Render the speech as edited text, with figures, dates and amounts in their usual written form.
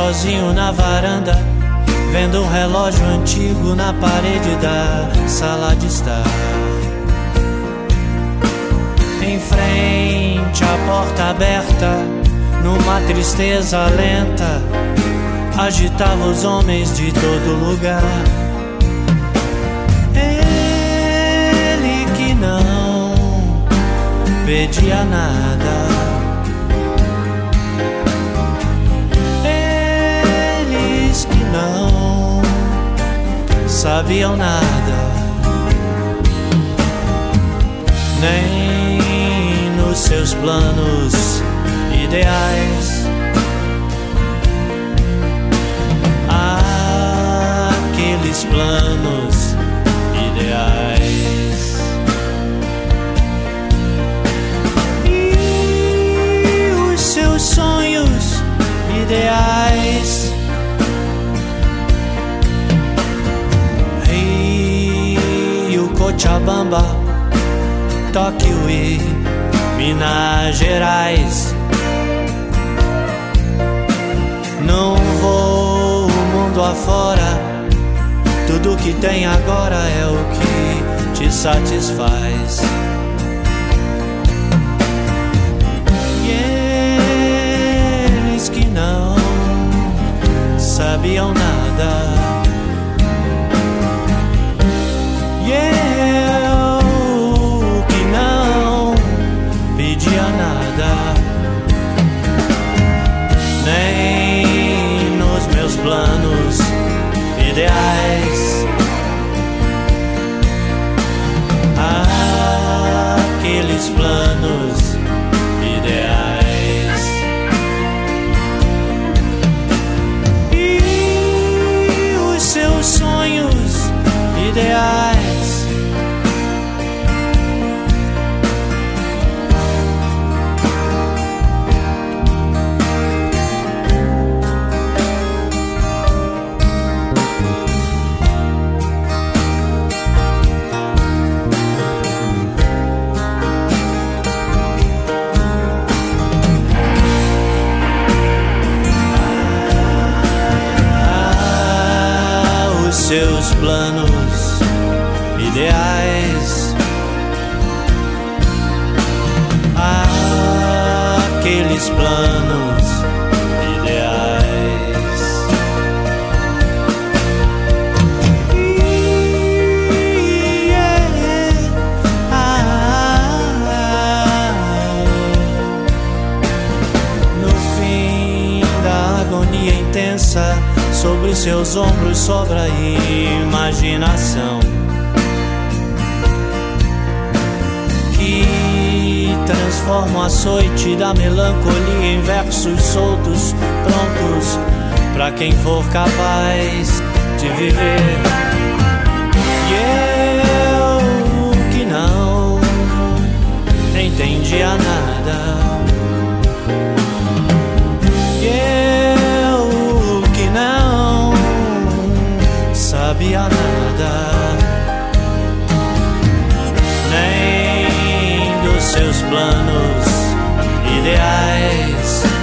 sozinho na varanda, vendo um relógio antigo na parede da sala de estar. Em frente à porta aberta, numa tristeza lenta, agitava os homens de todo lugar. Ele que não pedia nada, eles que não sabiam nada, nem nos seus planos ideais. Aqueles planos ideais. E os seus sonhos ideais. Rio, Cochabamba, Tóquio e Minas Gerais. Não vou o mundo afora, tudo que tem agora é o que te satisfaz. E eles que não sabiam nada, e eu que não pedia nada, nem nos meus planos ideais. Aqueles planos ideais. E os seus sonhos ideais. Seus planos ideais. Aqueles planos ideais. No fim da agonia intensa, sobre seus ombros sobra a imaginação que transforma o açoite da melancolia em versos soltos, prontos pra quem for capaz de viver. E eu que não entendia nada, não sabia nada, nem dos seus planos ideais.